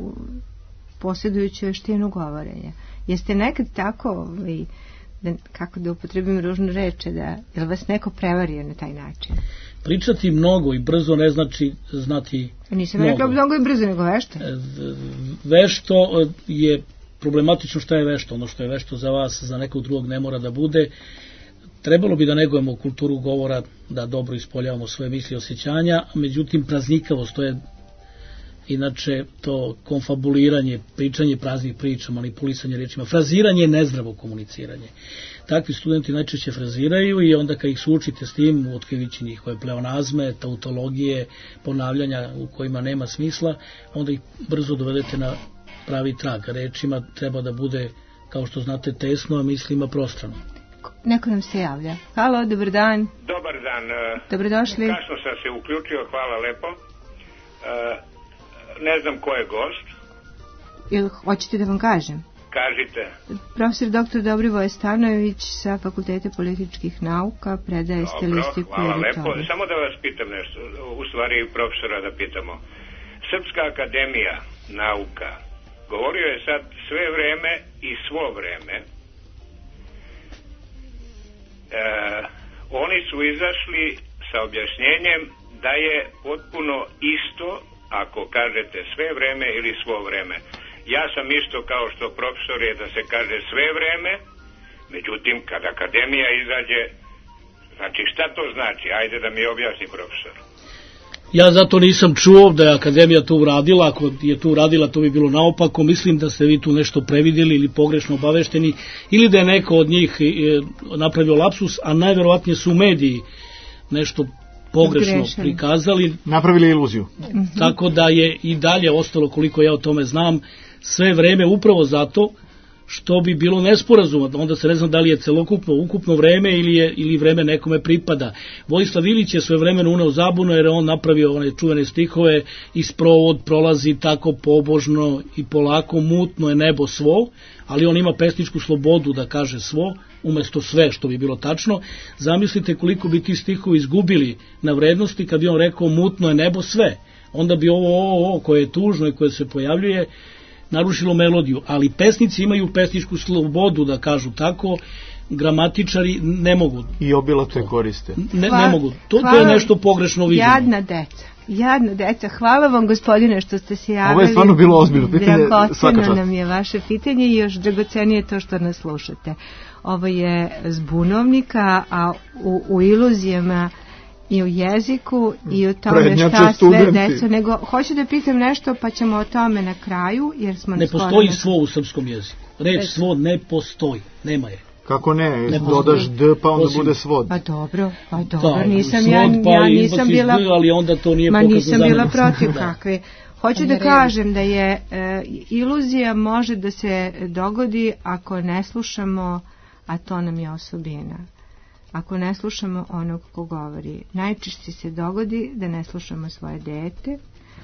posjedujući veštinu govorenja. Jeste nekad tako, i, da, kako da upotrebim ružne reče, da je vas neko prevario na taj način? Pričati mnogo i brzo ne znači znati Nisam mnogo. rekla mnogo i brzo, nego vešto. Vešto je problematično šta je vešto. Ono što je vešto za vas, za nekog drugog ne mora da bude. Trebalo bi da negujemo kulturu govora, da dobro ispoljavamo svoje misli i osjećanja, međutim praznikavost, to je inače to konfabuliranje, pričanje praznih priča, manipulisanje rečima, fraziranje je nezdravo komuniciranje. Takvi studenti najčešće fraziraju i onda kad ih sučite s tim, otkrivići njihove pleonazme, tautologije, ponavljanja u kojima nema smisla, onda ih brzo dovedete na pravi trag. Rečima treba da bude, kao što znate, tesno, a mislima prostrano. Neko nam se javlja. Halo, dobar dan. Dobar dan. Dobrodošli. Kasno sam se uključio, hvala lepo. Ne znam ko je gost. Jel hoćete da vam kažem? Kažite. Profesor doktor Dobrivoje Stanojević sa Fakulteta političkih nauka, predaje stilistiku i retoriku. retoriku. Hvala lepo. Samo da vas pitam nešto, u stvari profesora da pitamo. Srpska akademija nauka govorio je sad sve vreme i svo vreme. E, oni su izašli sa objašnjenjem da je potpuno isto ako kažete sve vreme ili svo vreme. Ja sam isto kao što profesor je da se kaže sve vreme, međutim kad akademija izađe, znači šta to znači? Ajde da mi objasni profesor. Ja zato nisam čuo da je akademija to uradila, ako je to uradila to bi bilo naopako, mislim da ste vi tu nešto previdjeli ili pogrešno obavešteni, ili da je neko od njih napravio lapsus, a najverovatnije su mediji nešto pogrešno prikazali. Napravili iluziju. Tako da je i dalje ostalo, koliko ja o tome znam, sve vreme upravo zato što bi bilo nesporazuma. Onda se ne znam da li je celokupno, ukupno vreme ili, je, ili vreme nekome pripada. Vojislav Ilić je svoje vremeno uneo zabunu jer je on napravio one čuvene stihove i sprovod prolazi tako pobožno i polako, mutno je nebo svo, ali on ima pesničku slobodu da kaže svo, umesto sve, što bi bilo tačno. Zamislite koliko bi ti stihovi izgubili na vrednosti kad bi on rekao mutno je nebo sve. Onda bi ovo, ovo, ovo koje je tužno i koje se pojavljuje narušilo melodiju, ali pesnici imaju pesničku slobodu da kažu tako, gramatičari ne mogu. I obilato je koriste. Ne, ne mogu, to, to je nešto pogrešno viđeno. Jadna deca, jadna deca, hvala vam gospodine što ste se javili. Ovo je stvarno bilo ozbiljno pitanje, svaka čast. Dragoceno nam je vaše pitanje i još dragocenije to što nas slušate. Ovo je zbunovnika, a u, u iluzijama i u jeziku i o tome šta sve deca, nego hoću da pitam nešto pa ćemo o tome na kraju, jer smo ne postoji na... svo u srpskom jeziku. Reč svo ne postoji, nema je. Kako ne, ne dodaš d pa onda Osim, bude svod. Pa dobro, pa dobro, da, nisam svod, ja, pa ja nisam bila, d, ali onda to nije ma nisam bila protiv kakve. Hoću da kažem da je e, iluzija može da se dogodi ako ne slušamo, a to nam je osobina. Ako ne slušamo onog ko govori. Najčešće se dogodi da ne slušamo svoje dete,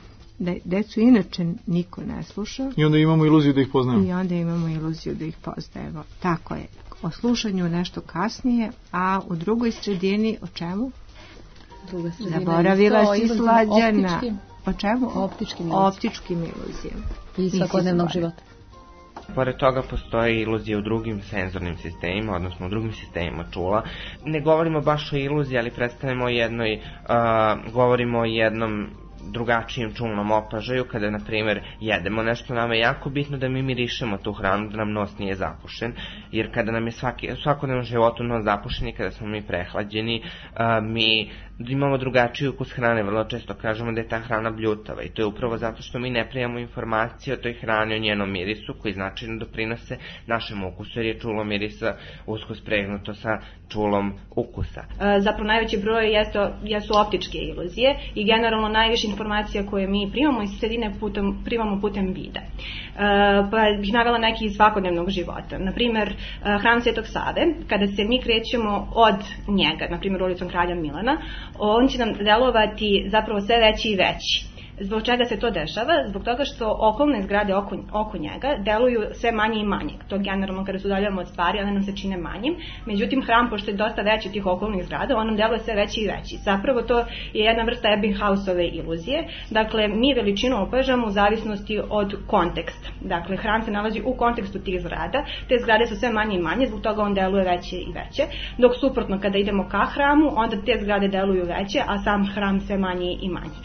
da decu inače niko ne sluša. I onda imamo iluziju da ih poznajemo. I onda imamo iluziju da ih poznajemo. Tako je. O slušanju nešto kasnije, a u drugoj sredini o čemu? Druga sredina. Zaboravila si Slađana. O čemu? Optičkim iluzijama. Optičkim iluzijama. I svakodnevnog života. Pored toga postoje iluzije u drugim senzornim sistemima, odnosno u drugim sistemima čula. Ne govorimo baš o iluziji, ali predstavljamo o jednoj, uh, govorimo o jednom drugačijem čulnom opažaju, kada, na primjer, jedemo nešto, nama je jako bitno da mi mirišemo tu hranu, da nam nos nije zapušen, jer kada nam je svaki, svakodnevnom životu nos zapušen i kada smo mi prehlađeni, uh, mi imamo drugačiji ukus hrane, vrlo često kažemo da je ta hrana bljutava i to je upravo zato što mi ne primamo informacije o toj hrani, o njenom mirisu, koji značajno doprinose našem ukusu, jer je čulo mirisa usko spregnuto sa čulom ukusa. E, zapravo najveći broj jesu, jesu optičke iluzije i generalno najviše informacija koje mi primamo iz sredine putem, primamo putem vida. E, pa bih navela neki iz svakodnevnog života. Naprimer, hram Svetog Save, kada se mi krećemo od njega, naprimer ulicom Kralja Milana, on će nam delovati zapravo sve veći i veći. Zbog čega se to dešava? Zbog toga što okolne zgrade oko, oko njega deluju sve manje i manje. To generalno kada se udaljavamo od stvari, one nam se čine manjim. Međutim, hram, pošto je dosta veći od tih okolnih zgrada, on nam deluje sve veći i veći. Zapravo to je jedna vrsta Ebbinghausove iluzije. Dakle, mi veličinu opažamo u zavisnosti od konteksta. Dakle, hram se nalazi u kontekstu tih zgrada. Te zgrade su sve manje i manje, zbog toga on deluje veće i veće. Dok suprotno, kada idemo ka hramu, onda te zgrade deluju veće, a sam hram sve manje i manje.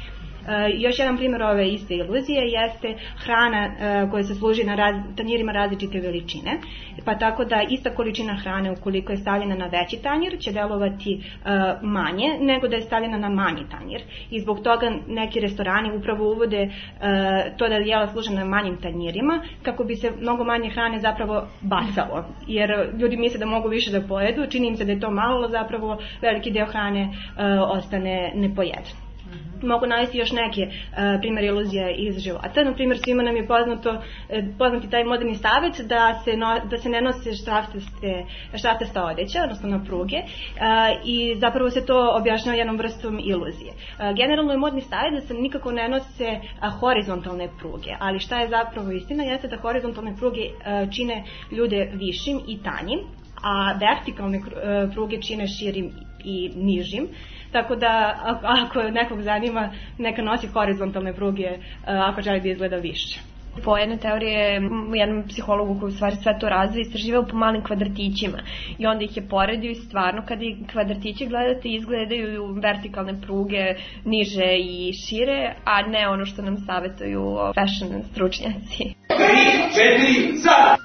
Još jedan primjer ove iste iluzije jeste hrana koja se služi na raz, tanjirima različite veličine, pa tako da ista količina hrane ukoliko je stavljena na veći tanjir će delovati manje nego da je stavljena na manji tanjir. I zbog toga neki restorani upravo uvode to da jela služe na manjim tanjirima kako bi se mnogo manje hrane zapravo bacalo. Jer ljudi misle da mogu više da pojedu, čini im se da je to malo, zapravo veliki deo hrane ostane nepojeden. Mogu navesti još neke uh, primjer iluzija iz života. Na primjer, svima nam je poznato, poznati taj moderni savet da se, no, da se ne nose štrafaste, štrafasta odeća, odnosno na pruge, uh, i zapravo se to objašnjava jednom vrstom iluzije. Uh, generalno je modni savet da se nikako ne nose uh, horizontalne pruge, ali šta je zapravo istina jeste da horizontalne pruge uh, čine ljude višim i tanjim, a vertikalne uh, pruge čine širim i nižim. Tako da ako nekog zanima, neka nosi horizontalne pruge ako želi da izgleda više. Po jedne teorije, jednom psihologu koji u stvari sve to razvija, istraživao po malim kvadratićima i onda ih je poredio i stvarno kada i kvadratići gledate izgledaju vertikalne pruge niže i šire, a ne ono što nam savjetuju fashion stručnjaci. Tri, četiri, sad!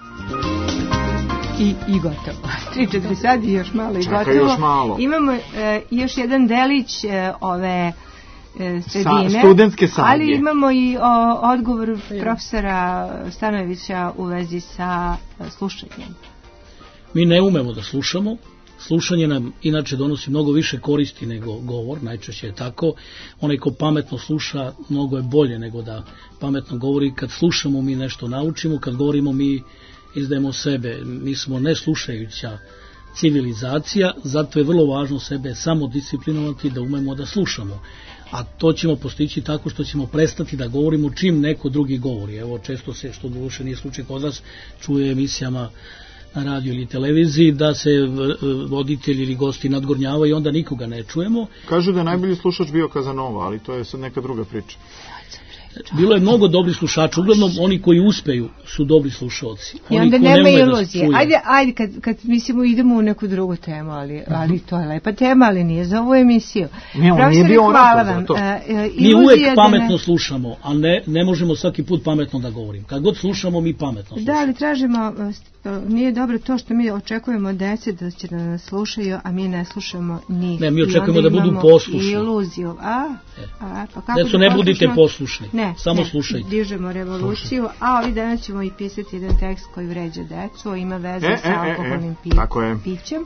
I, i gotovo. tri četiri sad i još malo i Čekaj, gotovo. Još malo. Imamo e, još jedan delić e, ove e, sredine. Sa, studentske sadnje. Ali imamo i o, odgovor profesora Stanojevića u vezi sa e, slušanjem. Mi ne umemo da slušamo. Slušanje nam inače donosi mnogo više koristi nego govor, najčešće je tako. Onaj ko pametno sluša mnogo je bolje nego da pametno govori. Kad slušamo mi nešto naučimo, kad govorimo mi izdajemo sebe, mi smo neslušajuća civilizacija, zato je vrlo važno sebe samo disciplinovati da umemo da slušamo. A to ćemo postići tako što ćemo prestati da govorimo čim neko drugi govori. Evo, često se, što doduše nije slučaj kod nas, čuje emisijama na radiju ili televiziji da se voditelji ili gosti nadgornjavaju i onda nikoga ne čujemo. Kažu da je najbolji slušač bio Kazanova, ali to je sad neka druga priča. Bilo je mnogo dobrih slušača, uglavnom oni koji uspeju su dobri slušaoci. I onda nema iluzije. Da ajde, ajde kad, kad mislimo idemo u neku drugu temu, ali, ali to je lepa tema, ali nije za ovu emisiju. Ne, on nije bio hvala vam. To. Uh, mi uvek pametno ne... slušamo, a ne, ne možemo svaki put pametno da govorim. Kad god slušamo, mi pametno slušamo. Da, ali tražimo, nije dobro to što mi očekujemo dece da će da nas slušaju, a mi ne slušamo njih. Ne, mi očekujemo da budu poslušni. Iluziju. A, a, pa kako Deco, ne budite poslušni. Ne, samo ne, slušajte. Dižemo revoluciju, Slušaj. A ovih dana ćemo i pisati jedan tekst koji vređa decu, ima veze e, sa alkoholnim e, e, pi, pićem.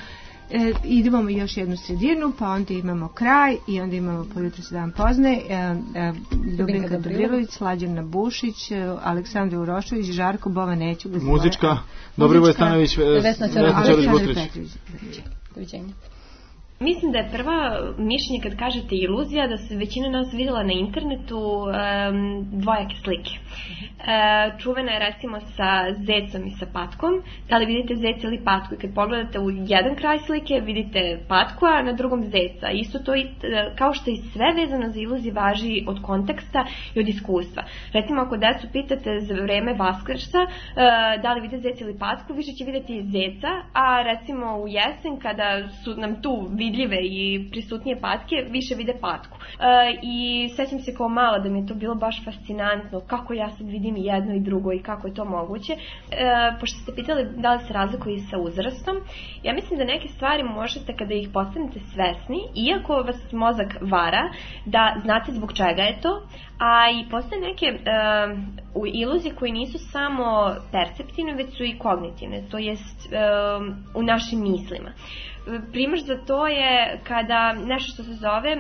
E, idemo još jednu sredinu, pa onda imamo kraj i onda imamo po jutru se dan pozne, e, e, Dubinka Dobrilović, Slađana Bušić, Aleksandra Urošović, Žarko Bova neću. Muzička, Dobrivoje Stanović, Vesna Ćorović-Butrić. Doviđenja. Mislim da je prva mišljenje kad kažete iluzija da se većina nas vidjela na internetu um, dvojake slike. Uh, čuvena je recimo sa zecom i sa patkom. Da li vidite zeca ili patku? I kad pogledate u jedan kraj slike vidite patku, a na drugom zeca. Isto to i, kao što i sve vezano za iluzije važi od konteksta i od iskustva. Recimo ako decu pitate za vreme Vaskrsa uh, da li vide zeca ili patku, više će vidjeti zeca, a recimo u jesen kada su nam tu vidljive i prisutnije patke, više vide patku. E, I sećam se kao mala da mi je to bilo baš fascinantno, kako ja sad vidim i jedno i drugo i kako je to moguće. E, pošto ste pitali da li se razlikuju sa uzrastom, ja mislim da neke stvari možete kada ih postanete svesni, iako vas mozak vara, da znate zbog čega je to, a i postoje neke e, iluzije koje nisu samo perceptivne, već su i kognitivne, to jest e, u našim mislima. Primer za to je kada nešto što se zove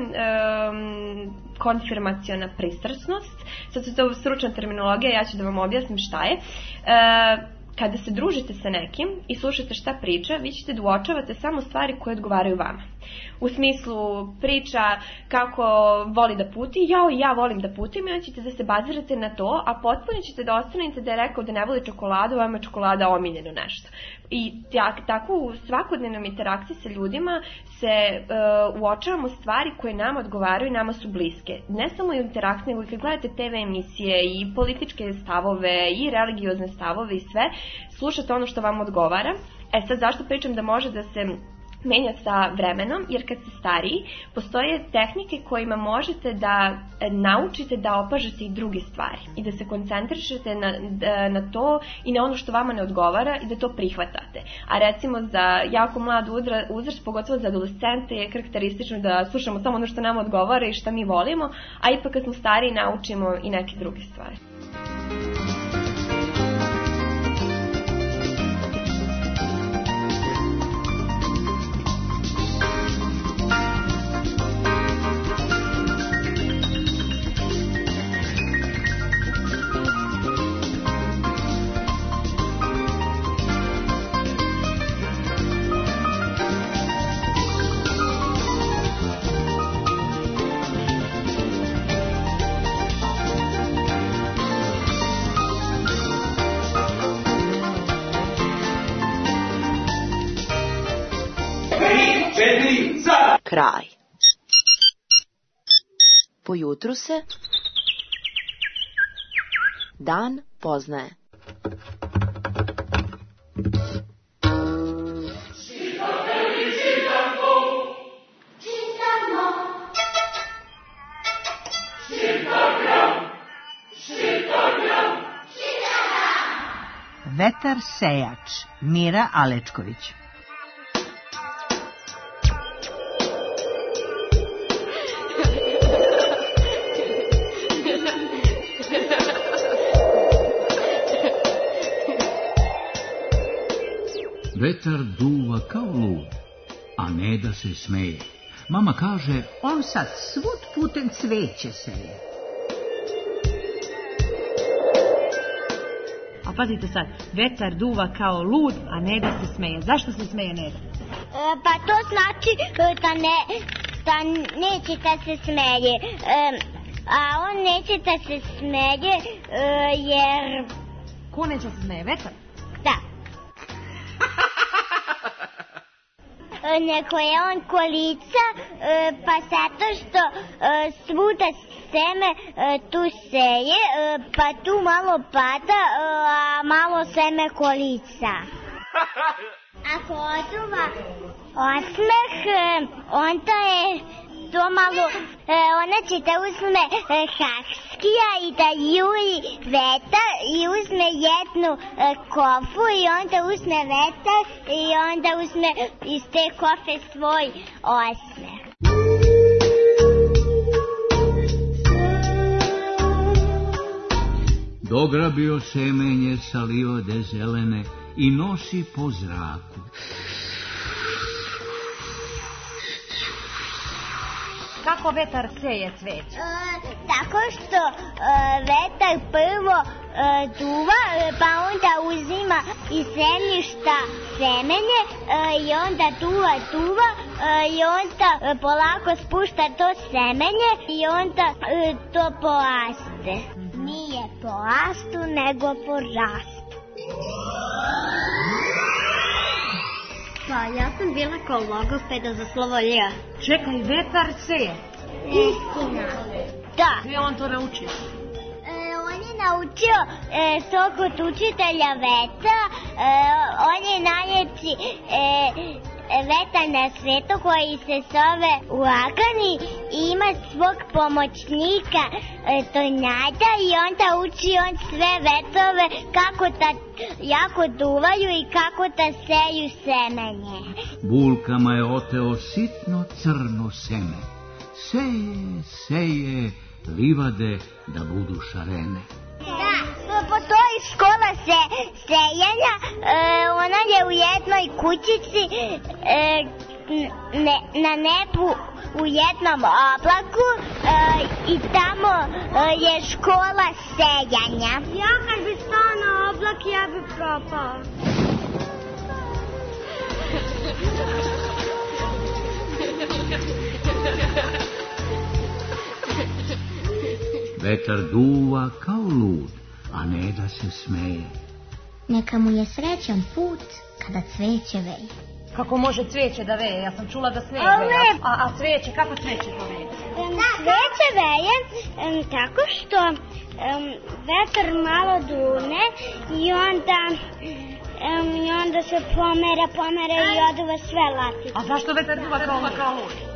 um, konfirmaciona pristrasnost, sad su to stručna terminologija, ja ću da vam objasnim šta je. Uh, kada se družite sa nekim i slušate šta priča, vi ćete da uočavate samo stvari koje odgovaraju vama. U smislu priča kako voli da puti, jao i ja volim da putim, i ćete da se bazirate na to, a potpuno ćete da ostanete da je rekao da ne voli čokoladu, vama je čokolada omiljeno nešto. I tak, tako u svakodnevnom interakciji sa ljudima se uh, uočavamo stvari koje nama odgovaraju i nama su bliske. Ne samo u interakciji, nego i kad gledate te ve emisije i političke stavove i religiozne stavove i sve, slušate ono što vam odgovara. E sad, zašto pričam da može da se menja sa vremenom, jer kad ste stariji, postoje tehnike kojima možete da naučite da opažate i druge stvari i da se koncentrišete na, na to i na ono što vama ne odgovara i da to prihvatate. A recimo za jako mlad uzrast, pogotovo za adolescente, je karakteristično da slušamo samo ono što nam odgovara i što mi volimo, a ipak kad smo stariji naučimo i neke druge stvari. Kraj. Po jutru se dan poznaje. Vetar sejač, Mira Alečković. Vetar duva kao lud, a ne da se smeje. Mama kaže, on sad svud putem cveće seje. A pazite sad, vetar duva kao lud, a Neda se smeje. Zašto se smeje Neda? E, pa to znači da, ne, da neće da se smeje. E, a on neće da se smeje e, jer... Ko neće da se smeje? Vetar? Da. Neko je on kolica, e, pa zato što e, svuda seme e, tu seje, e, pa tu malo pada, e, a malo seme kolica. Ako oduva osmeh, e, onda je to malo, e, ona će da uzme e, hakskija i da juri vetar i uzme jednu e, kofu i onda uzme vetar i onda uzme iz te kofe svoj osmeh. Dograbio semenje sa livade zelene i nosi po zraku. Kako vetar seje cveće? E, tako što e, vetar prvo e, duva, e, pa onda uzima iz zemljišta semenje e, i onda duva, duva e, i onda e, polako spušta to semenje i onda e, to poraste. Nije po rastu, nego po rastu. Pa ja sam bila kao logopeda za slovo Lj. Čekaj, vetar seje? Istina. Da. Gdje on to naučio? E, on je naučio e, to kod učitelja Veta. E, on je najljepši e, vetar na svetu koji se zove Uragani i ima svog pomoćnika e, Tornada i onda uči on sve vetrove kako da jako duvaju i kako da seju semenje. Bulkama je oteo sitno crno seme. Seje, seje, livade da budu šarene. Da, po toj škola se sejenja, e, ona je u jednoj kućici e, ne, na nebu u jednom oblaku e, i tamo e, je škola sejanja. Ja kad bi stao na oblak, ja bi propao. Vetar duva kao lud, a ne da se smeje. Neka mu je srećan put kada cveće veje. Kako može cveće da veje? Ja sam čula da sneg veje. A, a cveće, kako cveće to veje? Um, cveće veje um, tako što um, vetar malo dune i onda, um, i onda se pomera, pomera i oduva sve latice. A zašto vetar duva kao lud?